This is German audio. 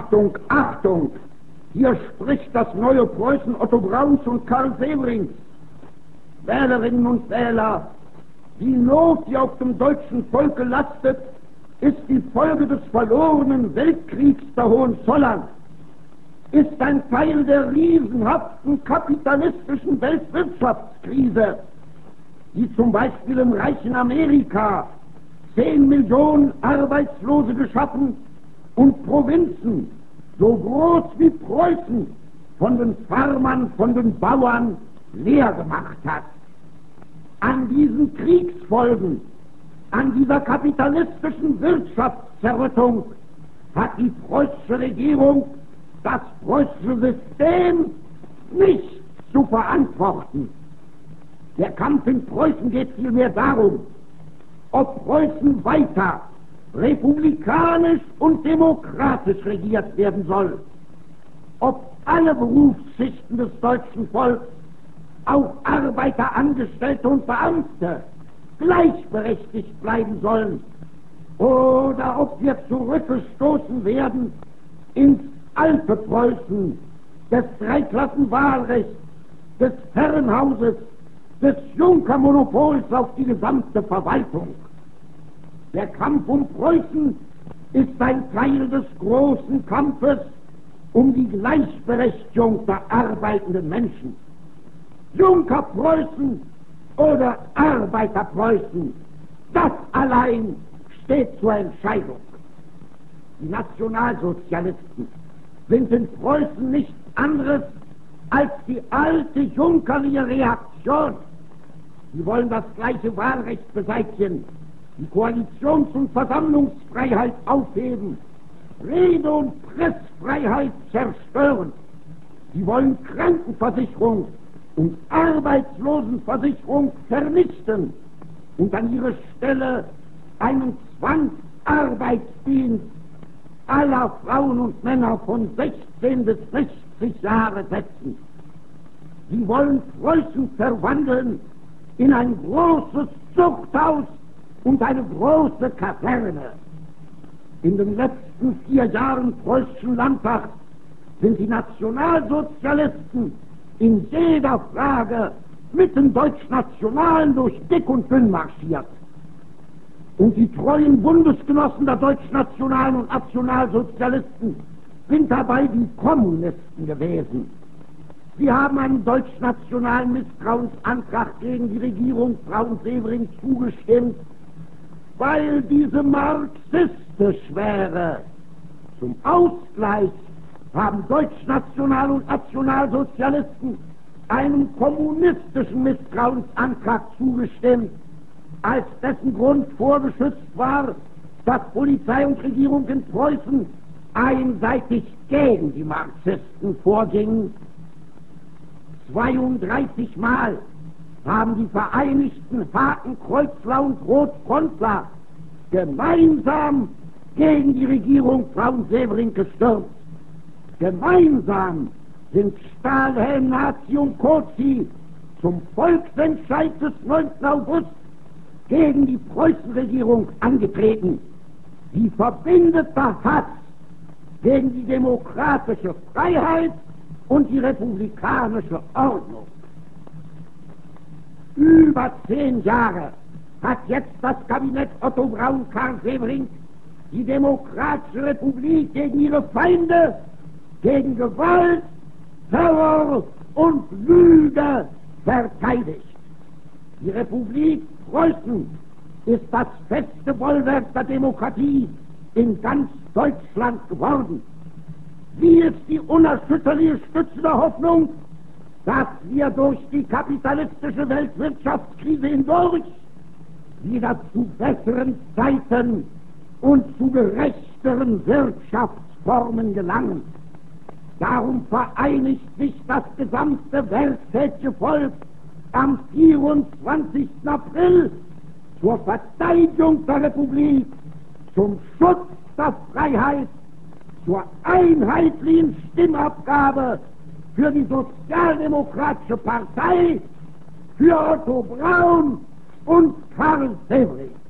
Achtung, Achtung! Hier spricht das neue Preußen Otto Brauns und Karl Severins. Wählerinnen und Wähler, die Not, die auf dem deutschen Volke lastet, ist die Folge des verlorenen Weltkriegs der Hohenzollern, ist ein Teil der riesenhaften kapitalistischen Weltwirtschaftskrise, die zum Beispiel im reichen Amerika 10 Millionen Arbeitslose geschaffen und Provinzen so groß wie Preußen von den Farmern, von den Bauern leer gemacht hat. An diesen Kriegsfolgen, an dieser kapitalistischen Wirtschaftszerrüttung hat die preußische Regierung das preußische System nicht zu verantworten. Der Kampf in Preußen geht vielmehr darum, ob Preußen weiter republikanisch und demokratisch regiert werden soll, ob alle Berufsschichten des deutschen Volks, auch Arbeiter, Angestellte und Beamte, gleichberechtigt bleiben sollen, oder ob wir zurückgestoßen werden ins alte Preußen des Dreiklassenwahlrechts, des Herrenhauses, des Junkermonopols auf die gesamte Verwaltung. Der Kampf um Preußen ist ein Teil des großen Kampfes um die Gleichberechtigung der arbeitenden Menschen. Junkerpreußen oder Arbeiterpreußen, das allein steht zur Entscheidung. Die Nationalsozialisten sind in Preußen nichts anderes als die alte junkerliche Reaktion. Sie wollen das gleiche Wahlrecht beseitigen, die Koalitions- und Versammlungsfreiheit aufheben, Rede- und Pressfreiheit zerstören. Sie wollen Krankenversicherung und Arbeitslosenversicherung vernichten und an ihre Stelle einen Zwangsarbeitsdienst aller Frauen und Männer von 16 bis 60 Jahre setzen. Sie wollen Preußen verwandeln in ein großes Zuchthaus und eine große Kaserne. In den letzten 4 Jahren preußischen Landtags sind die Nationalsozialisten in jeder Frage mit den Deutschnationalen durch dick und dünn marschiert. Und die treuen Bundesgenossen der Deutschnationalen und Nationalsozialisten sind dabei die Kommunisten gewesen. Sie haben einen deutschnationalen Misstrauensantrag gegen die Regierung Braun-Severing zugestimmt, weil diese marxistisch wäre. Zum Ausgleich haben Deutschnational- und Nationalsozialisten einem kommunistischen Misstrauensantrag zugestimmt, als dessen Grund vorgeschützt war, dass Polizei und Regierung in Preußen einseitig gegen die Marxisten vorgingen. 32 Mal haben die Vereinigten Hakenkreuzler und Rotfrontler gemeinsam gegen die Regierung Braun-Severing gestürmt. Gemeinsam sind Stahlhelm, Nazi und Kozi zum Volksentscheid des 9. August gegen die Preußenregierung angetreten. Die verbindeter Hass gegen die demokratische Freiheit und die republikanische Ordnung. Über 10 Jahre hat jetzt das Kabinett Otto Braun-Karl Severing die Demokratische Republik gegen ihre Feinde, gegen Gewalt, Terror und Lüge verteidigt. Die Republik Preußen ist das feste Bollwerk der Demokratie in ganz Deutschland geworden. Sie ist die unerschütterliche Stütze der Hoffnung, dass wir durch die kapitalistische Weltwirtschaftskrise hindurch wieder zu besseren Zeiten und zu gerechteren Wirtschaftsformen gelangen. Darum vereinigt sich das gesamte werktätige Volk am 24. April zur Verteidigung der Republik, zum Schutz der Freiheit, zur einheitlichen Stimmabgabe für die Sozialdemokratische Partei, für Otto Braun und Karl Severing.